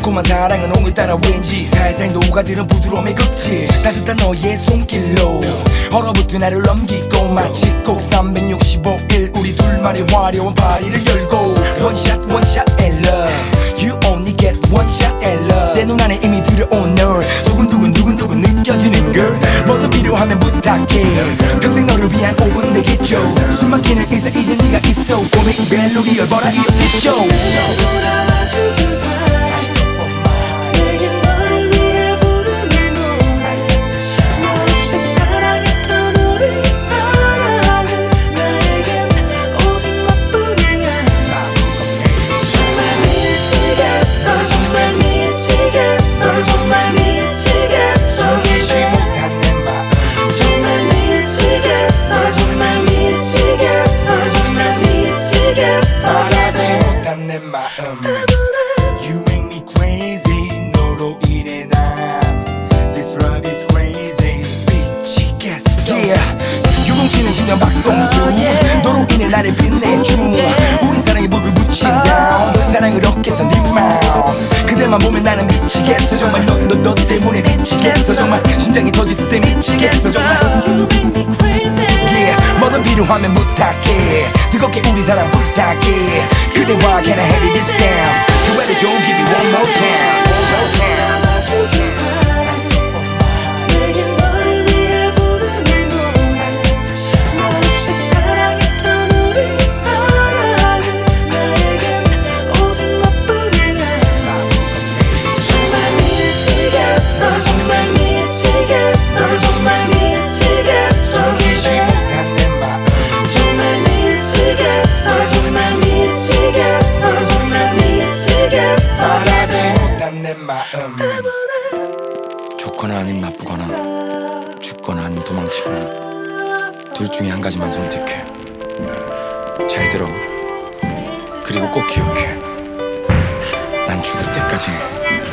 달콤한 사랑은 오늘따라 왠지 살살 녹아드는 부드러움의 극치. 따뜻한 너의 손길로 얼어붙은 나를 넘기고 마치 꼭 365일 우리 둘만의 화려한 파리를 열고 원샷 and love You only get one shot at love 내 눈 안에 이미 들어온 널 두근두근 느껴지는 걸 뭐든 필요하면 부탁해 평생 너를 위한 5분 내겠죠 숨 막히는 인사 이제 네가 있어 고백 멜로디 열버라 이 어티쇼 돌아와주길 바래 내게 너를 위해 부르는 노래 너 없이 사랑했던 우리 사랑은 나에겐 오직 너뿐이야 정말 미치겠어 정말 미치겠어 정말 미치겠어 숨기지 못한 내 마음 정말 미치겠어 정말 미치겠어 정말 미치겠어 말하지 못한 내 마음 You make me crazy 너로 인해 난 This love is crazy 미치겠어 Yeah 유동치는 신년 박동수 너로 인해 나를 빛내준 우리 사랑에 불을 붙인 down 사랑을 얻게 해서 네 마음 그대만 보면 나는 미치겠어 정말 너 때문에 미치겠어 정말 심장이 터질 때 미치겠어 정말 You make me crazy Yeah 뭐든 필요하면 부탁해 뜨겁게 우리 사랑 부탁해 그대와 can I have it this down 기회를 좀 give me one more chance 돌아와주길 바래 내게 너를 위해 부르는 노래 너 없이 사랑했던 우리 사랑은 나에겐 오직 너뿐이야 정말 미치겠어 정말 미치겠어 정말 미치겠어 숨기지 못한 내 마음 정말 미치겠어 정말 미치겠어 정말 미치겠어 말하지 못한 내 마음 좋거나 아님 나쁘거나 죽거나 아님 도망치거나 둘 중에 한 가지만 선택해. 잘 들어. 그리고 꼭 기억해. 난 죽을 때까지